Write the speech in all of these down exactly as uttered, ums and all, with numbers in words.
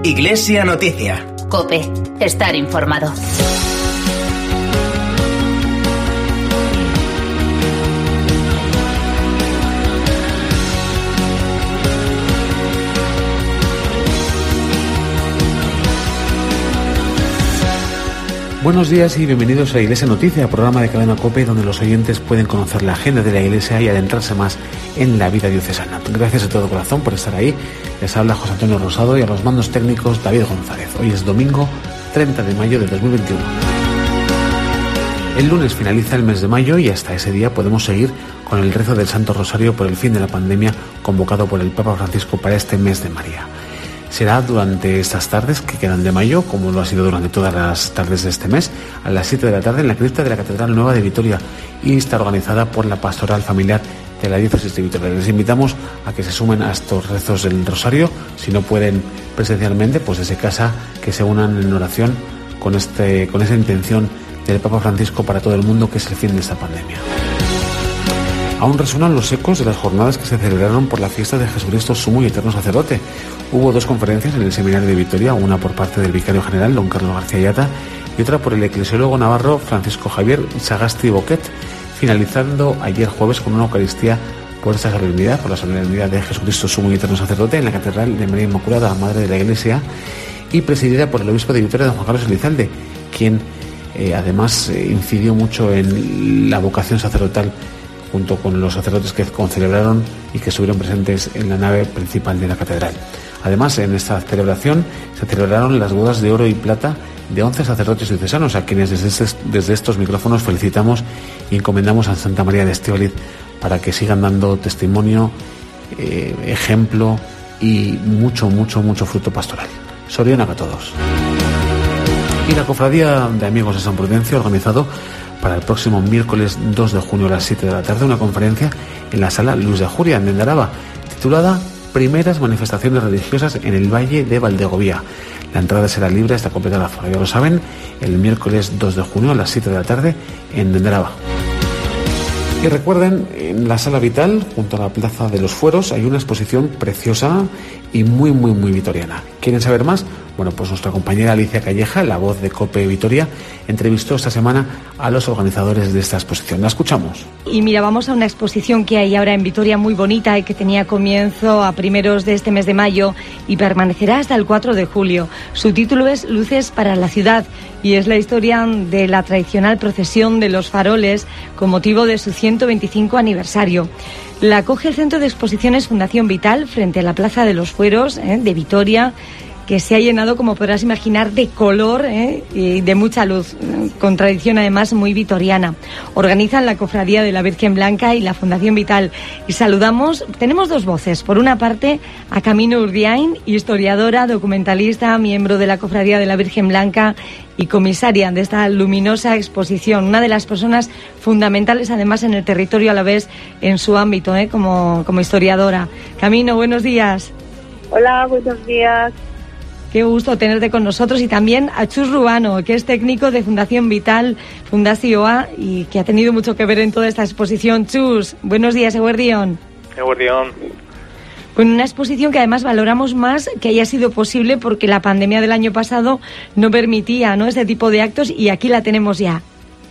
Iglesia Noticia. COPE. Estar informado. Buenos días y bienvenidos a Iglesia Noticia, programa de Cadena COPE donde los oyentes pueden conocer la agenda de la Iglesia y adentrarse más en la vida diocesana. Gracias de todo corazón por estar ahí. Les habla José Antonio Rosado y a los mandos técnicos David González. Hoy es domingo treinta de mayo de dos mil veintiuno. El lunes finaliza el mes de mayo y hasta ese día podemos seguir con el rezo del Santo Rosario por el fin de la pandemia convocado por el Papa Francisco para este mes de María. Será durante estas tardes que quedan de mayo, como lo ha sido durante todas las tardes de este mes, a las siete de la tarde en la cripta de la Catedral Nueva de Vitoria, y está organizada por la Pastoral Familiar de la Diócesis de Vitoria. Les invitamos a que se sumen a estos rezos del Rosario. Si no pueden presencialmente, pues desde casa que se unan en oración con, este, con esa intención del Papa Francisco para todo el mundo, que es el fin de esta pandemia. Aún resuenan los ecos de las jornadas que se celebraron por la fiesta de Jesucristo Sumo y Eterno Sacerdote. Hubo dos conferencias en el Seminario de Vitoria, una por parte del Vicario General, don Carlos García Yata, y otra por el eclesiólogo navarro Francisco Javier Sagasti Boquet, finalizando ayer jueves con una Eucaristía por esta solemnidad, por la solemnidad de Jesucristo Sumo y Eterno Sacerdote en la Catedral de María Inmaculada, Madre de la Iglesia, y presidida por el obispo de Vitoria, don Juan Carlos Elizalde, quien eh, además eh, incidió mucho en la vocación sacerdotal junto con los sacerdotes que concelebraron y que estuvieron presentes en la nave principal de la catedral. Además, en esta celebración se celebraron las bodas de oro y plata de once sacerdotes diocesanos, a quienes desde, este, desde estos micrófonos felicitamos y encomendamos a Santa María de Estíbaliz para que sigan dando testimonio, eh, ejemplo y mucho, mucho, mucho fruto pastoral. Soriana a todos. Y la Cofradía de Amigos de San Prudencio ha organizado para el próximo miércoles dos de junio a las siete de la tarde una conferencia en la sala Luis de Ajuria, en Nendaraba, titulada Primeras manifestaciones religiosas en el Valle de Valdegovía. La entrada será libre hasta completar la aforo, ya lo saben, el miércoles dos de junio a las siete de la tarde en Nendaraba. Y recuerden, en la Sala Vital, junto a la Plaza de los Fueros, hay una exposición preciosa y muy, muy, muy vitoriana. ¿Quieren saber más? Bueno, pues nuestra compañera Alicia Calleja, la voz de COPE Vitoria, entrevistó esta semana a los organizadores de esta exposición. La escuchamos. Y mira, vamos a una exposición que hay ahora en Vitoria muy bonita y que tenía comienzo a primeros de este mes de mayo y permanecerá hasta el cuatro de julio. Su título es Luces para la ciudad y es la historia de la tradicional procesión de los faroles con motivo de su ciento veinticinco aniversario. La acoge el Centro de Exposiciones Fundación Vital frente a la Plaza de los Fueros eh, de Vitoria, que se ha llenado, como podrás imaginar, de color eh, y de mucha luz, con tradición además muy vitoriana. Organizan la Cofradía de la Virgen Blanca y la Fundación Vital. Y saludamos, tenemos dos voces. Por una parte, a Camino Urdiain, historiadora, documentalista, miembro de la Cofradía de la Virgen Blanca y comisaria de esta luminosa exposición. Una de las personas fundamentales, además, en el territorio alavés, en su ámbito, eh, como, como historiadora. Camino, buenos días. Hola, buenos días. Qué gusto tenerte con nosotros, y también a Chus Rubano, que es técnico de Fundación Vital, Fundazioa, y que ha tenido mucho que ver en toda esta exposición. Chus, buenos días, eguerdión. Eguerdión. Con una exposición que además valoramos más que haya sido posible porque la pandemia del año pasado no permitía, ¿no?, este tipo de actos, y aquí la tenemos ya.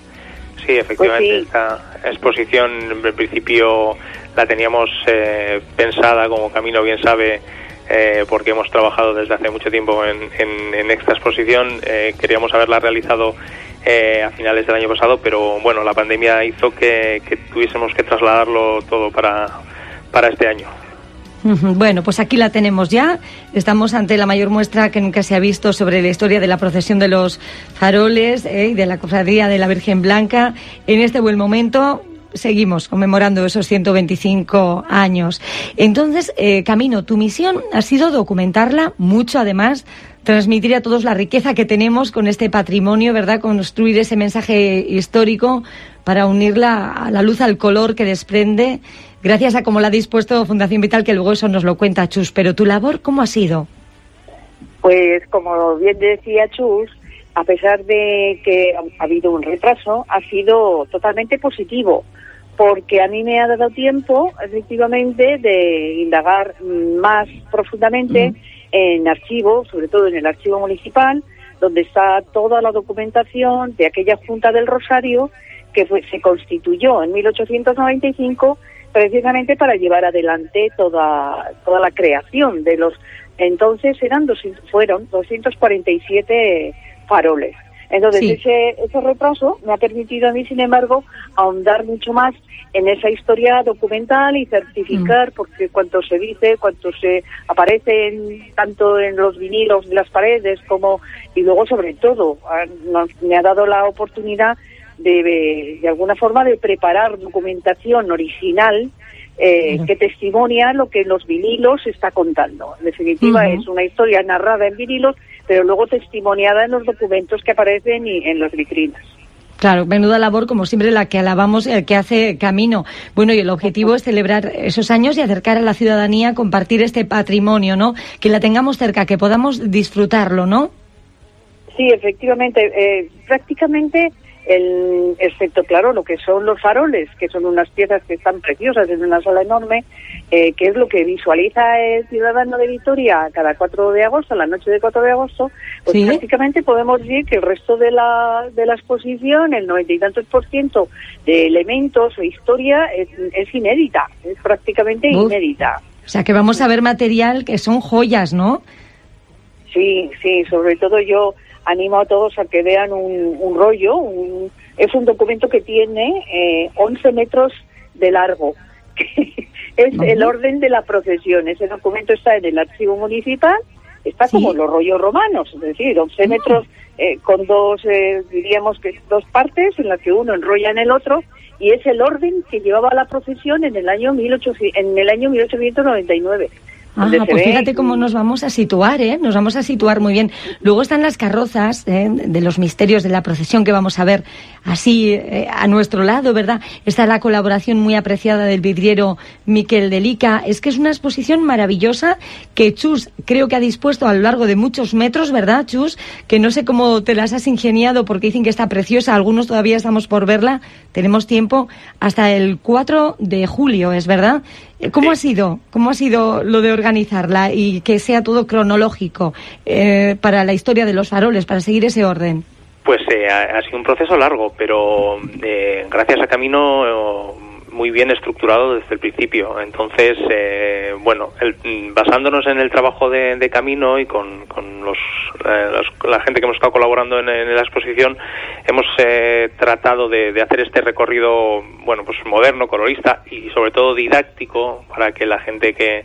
Sí, efectivamente, pues sí. Esta exposición en principio la teníamos eh, pensada, como Camino bien sabe, Eh, porque hemos trabajado desde hace mucho tiempo en, en, en esta exposición. Eh, queríamos haberla realizado eh, a finales del año pasado, pero bueno, la pandemia hizo que, que tuviésemos que trasladarlo todo para, para este año. Bueno, pues aquí la tenemos ya. Estamos ante la mayor muestra que nunca se ha visto sobre la historia de la procesión de los faroles eh, y de la Cofradía de la Virgen Blanca. En este buen momento seguimos conmemorando esos ciento veinticinco años. Entonces, eh, Camino, tu misión ha sido documentarla mucho, además, transmitir a todos la riqueza que tenemos con este patrimonio, ¿verdad? Construir ese mensaje histórico para unirla a la luz, al color que desprende, gracias a cómo la ha dispuesto Fundación Vital, que luego eso nos lo cuenta Chus. Pero tu labor, ¿cómo ha sido? Pues, como bien decía Chus, a pesar de que ha habido un retraso, ha sido totalmente positivo, porque a mí me ha dado tiempo, efectivamente, de indagar más profundamente mm. en archivos, sobre todo en el archivo municipal, donde está toda la documentación de aquella Junta del Rosario que fue, se constituyó en mil ochocientos noventa y cinco precisamente para llevar adelante toda toda la creación de los, entonces eran doscientos, fueron doscientos cuarenta y siete faroles. Entonces sí. ese, ese retraso me ha permitido a mí, sin embargo, ahondar mucho más en esa historia documental y certificar, mm. porque cuanto se dice, cuanto se aparece en, tanto en los vinilos de las paredes como, y luego sobre todo, a, nos, me ha dado la oportunidad de, de, de alguna forma de preparar documentación original eh, mm. que testimonia lo que los vinilos está contando. En definitiva, mm-hmm. es una historia narrada en vinilos, pero luego testimoniada en los documentos que aparecen y en las vitrinas. Claro, menuda labor, como siempre, la que alabamos, el que hace Camino. Bueno, y el objetivo es celebrar esos años y acercar a la ciudadanía, compartir este patrimonio, ¿no? Que la tengamos cerca, que podamos disfrutarlo, ¿no? Sí, efectivamente. Eh, prácticamente, el, excepto, claro, lo que son los faroles, que son unas piezas que están preciosas en una sala enorme, eh, que es lo que visualiza el ciudadano de Vitoria cada cuatro de agosto, la noche de cuatro de agosto, pues ¿sí? prácticamente podemos decir que el resto de la de la exposición, el noventa y tantos por ciento de elementos o historia es, es inédita, es prácticamente Uf. inédita. O sea que vamos a ver material que son joyas, ¿no? Sí, sí, sobre todo yo animo a todos a que vean un, un rollo, un, es un documento que tiene eh, once metros de largo, es uh-huh. el orden de la procesión. Ese documento está en el archivo municipal, está ¿Sí? como los rollos romanos, es decir, once uh-huh. metros eh, con dos, eh, diríamos que dos partes, en las que uno enrolla en el otro, y es el orden que llevaba la procesión en el año mil ochocientos, en el año mil ochocientos noventa y nueve. Ah, pues fíjate cómo nos vamos a situar, ¿eh? Nos vamos a situar muy bien. Luego están las carrozas ¿eh? de los misterios de la procesión que vamos a ver así eh, a nuestro lado, ¿verdad? Está la colaboración muy apreciada del vidriero Miquel Delica. Es que es una exposición maravillosa que Chus creo que ha dispuesto a lo largo de muchos metros, ¿verdad, Chus? Que no sé cómo te las has ingeniado porque dicen que está preciosa. Algunos todavía estamos por verla. Tenemos tiempo hasta el cuatro de julio, ¿es verdad? ¿Cómo ha sido? ¿Cómo ha sido lo de organizarla y que sea todo cronológico eh, para la historia de los faroles, para seguir ese orden? Pues eh, ha, ha sido un proceso largo, pero eh, gracias a Camino eh, muy bien estructurado desde el principio. Entonces, eh, bueno, el, basándonos en el trabajo de, de Camino y con, con los, eh, los, la gente que hemos estado colaborando en, en la exposición, hemos eh, tratado de, de hacer este recorrido, bueno, pues moderno, colorista y sobre todo didáctico para que la gente que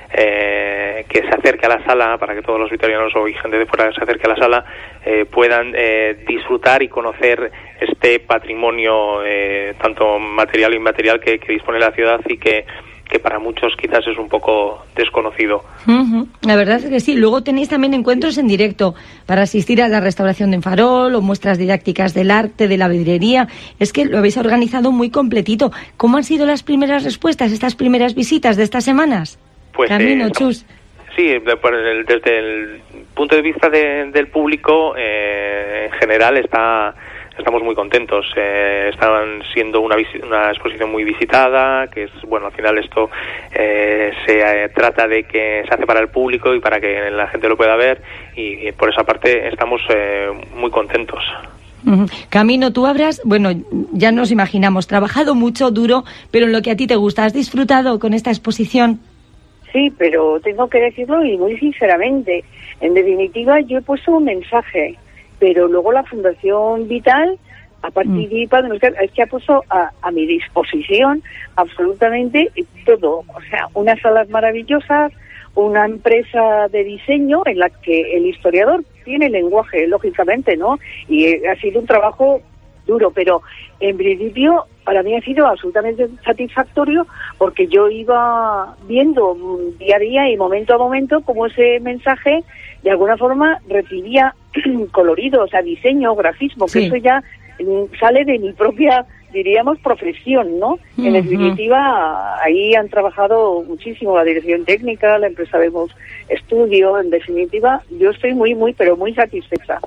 eh, que se acerque a la sala, para que todos los vitorianos o gente de fuera se acerque a la sala, eh, puedan eh, disfrutar y conocer este patrimonio eh, tanto material e inmaterial que, que dispone la ciudad y que que para muchos quizás es un poco desconocido. Uh-huh. La verdad es que sí. Luego tenéis también encuentros en directo para asistir a la restauración de un farol o muestras didácticas del arte, de la vidriería. Es que lo habéis organizado muy completito. ¿Cómo han sido las primeras respuestas, estas primeras visitas de estas semanas? Pues, Camino, eh, Chus. Sí, desde el punto de vista de, del público, eh, en general está... Estamos muy contentos. Eh, estaban siendo una, una exposición muy visitada, que es, bueno, al final esto eh, se eh, trata de que se hace para el público y para que la gente lo pueda ver, y, y por esa parte estamos eh, muy contentos. Uh-huh. Camino, tú habrás, bueno, ya nos imaginamos, trabajado mucho, duro, pero en lo que a ti te gusta, ¿has disfrutado con esta exposición? Sí, pero tengo que decirlo y muy sinceramente. En definitiva, yo he puesto un mensaje, pero luego la Fundación Vital ha participado, mm. es que ha puesto a, a mi disposición absolutamente todo. O sea, unas salas maravillosas, una empresa de diseño en la que el historiador tiene lenguaje, lógicamente, ¿no? Y ha sido un trabajo duro, pero en principio para mí ha sido absolutamente satisfactorio porque yo iba viendo día a día y momento a momento cómo ese mensaje de alguna forma recibía colorido, o sea, diseño, grafismo, sí. que eso ya sale de mi propia, diríamos, profesión, ¿no? Uh-huh. En definitiva, ahí han trabajado muchísimo la dirección técnica, la empresa Vemos Estudio, en definitiva, yo estoy muy, muy, pero muy satisfecha.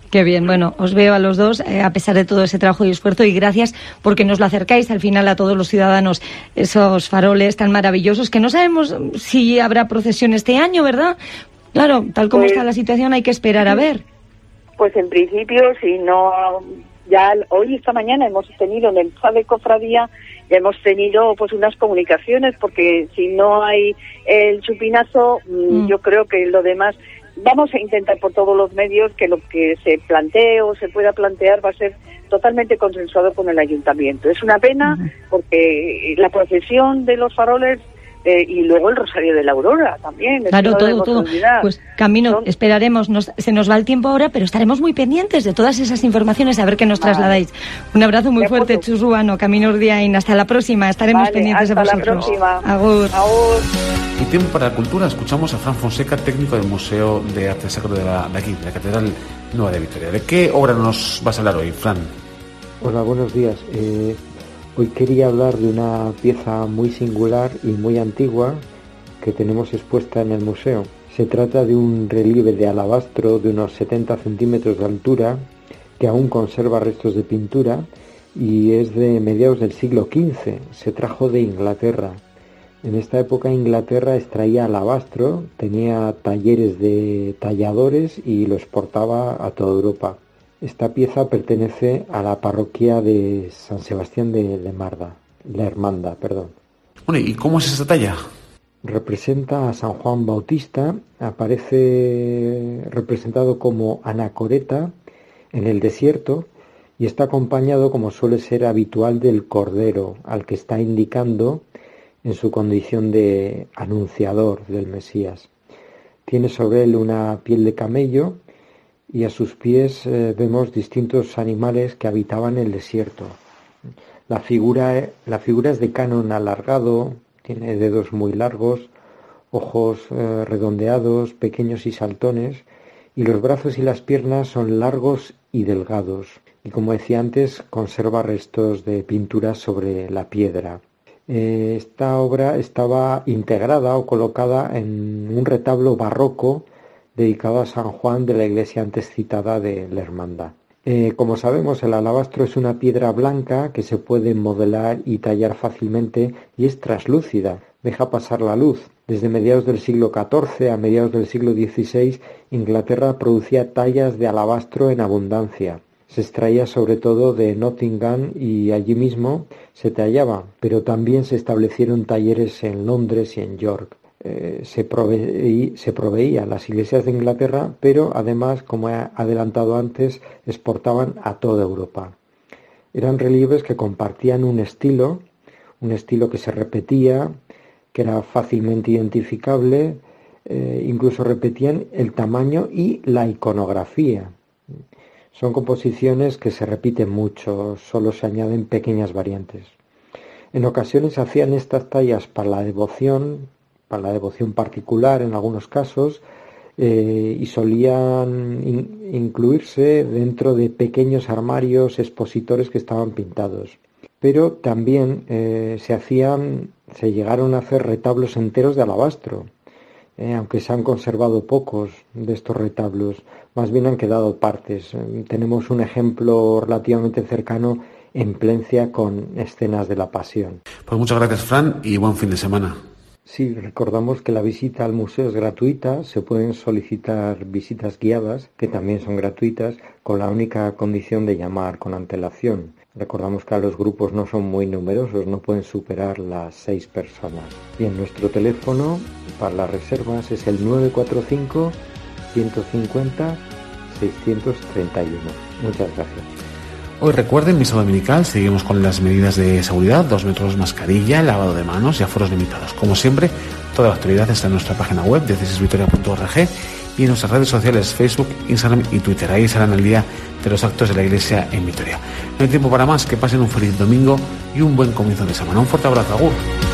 Qué bien, bueno, os veo a los dos eh, a pesar de todo ese trabajo y esfuerzo, y gracias porque nos lo acercáis al final a todos los ciudadanos, esos faroles tan maravillosos que no sabemos si habrá procesión este año, ¿verdad? Claro, tal como pues, está la situación hay que esperar a ver. Pues en principio, si no, ya hoy, esta mañana hemos tenido en el F A de Cofradía, ya hemos tenido pues unas comunicaciones, porque si no hay el chupinazo, mm. yo creo que lo demás... Vamos a intentar por todos los medios que lo que se plantee o se pueda plantear va a ser totalmente consensuado con el ayuntamiento. Es una pena uh-huh. porque la procesión de los faroles eh, y luego el Rosario de la Aurora también. Claro, no todo, todo. Olvidar. Pues Camino, Son... esperaremos, nos, se nos va el tiempo ahora, pero estaremos muy pendientes de todas esas informaciones, a ver qué nos vale. trasladáis. Un abrazo muy fuerte, Chus Ruano, Camino Urdiain. Hasta la próxima, estaremos vale, pendientes de vosotros. Hasta la próxima. Agur. Agur. Y tiempo para la cultura. Escuchamos a Fran Fonseca, técnico del Museo de Arte Sacro de, la, de aquí, de la Catedral Nueva de Vitoria. ¿De qué obra nos vas a hablar hoy, Fran? Hola, buenos días. Eh, hoy quería hablar de una pieza muy singular y muy antigua que tenemos expuesta en el museo. Se trata de un relieve de alabastro de unos setenta centímetros de altura que aún conserva restos de pintura y es de mediados del siglo quince. Se trajo de Inglaterra. En esta época Inglaterra extraía alabastro, tenía talleres de talladores y lo exportaba a toda Europa. Esta pieza pertenece a la parroquia de San Sebastián de Lemarda, la Hermanda, perdón. Bueno, ¿y cómo es esta talla? Representa a San Juan Bautista, aparece representado como anacoreta en el desierto y está acompañado, como suele ser habitual, del Cordero, al que está indicando en su condición de anunciador del Mesías. Tiene sobre él una piel de camello y a sus pies eh, vemos distintos animales que habitaban el desierto. La figura, la figura es de canon alargado, tiene dedos muy largos, ojos eh, redondeados, pequeños y saltones, y los brazos y las piernas son largos y delgados. Y como decía antes, conserva restos de pintura sobre la piedra. Esta obra estaba integrada o colocada en un retablo barroco dedicado a San Juan de la iglesia antes citada de la Hermandad. Eh, como sabemos, el alabastro es una piedra blanca que se puede modelar y tallar fácilmente y es traslúcida, deja pasar la luz. Desde mediados del siglo catorce a mediados del siglo dieciséis, Inglaterra producía tallas de alabastro en abundancia. Se extraía sobre todo de Nottingham y allí mismo se tallaba, pero también se establecieron talleres en Londres y en York. Eh, se, proveí, se proveía a las iglesias de Inglaterra, pero además, como he adelantado antes, exportaban a toda Europa. Eran relieves que compartían un estilo, un estilo que se repetía, que era fácilmente identificable, eh, incluso repetían el tamaño y la iconografía. Son composiciones que se repiten mucho, solo se añaden pequeñas variantes. En ocasiones hacían estas tallas para la devoción, para la devoción particular en algunos casos, eh, y solían in- incluirse dentro de pequeños armarios expositores que estaban pintados. Pero también eh, se hacían, se llegaron a hacer retablos enteros de alabastro. Eh, aunque se han conservado pocos de estos retablos, más bien han quedado partes. Eh, tenemos un ejemplo relativamente cercano en Plencia con escenas de la Pasión. Pues muchas gracias, Fran, y buen fin de semana. Sí, recordamos que la visita al museo es gratuita, se pueden solicitar visitas guiadas, que también son gratuitas, con la única condición de llamar con antelación. Recordamos que los grupos no son muy numerosos, no pueden superar las seis personas. Bien, nuestro teléfono para las reservas es el nueve cuatro cinco, ciento cincuenta, seiscientos treinta y uno. Muchas gracias. Hoy recuerden, misa dominical, seguimos con las medidas de seguridad, dos metros mascarilla, lavado de manos y aforos limitados. Como siempre, toda la actualidad está en nuestra página web, dieciséis vitoria punto org, y en nuestras redes sociales, Facebook, Instagram y Twitter. Ahí estarán al día de los actos de la Iglesia en Vitoria. No hay tiempo para más, que pasen un feliz domingo y un buen comienzo de semana. Un fuerte abrazo, agur.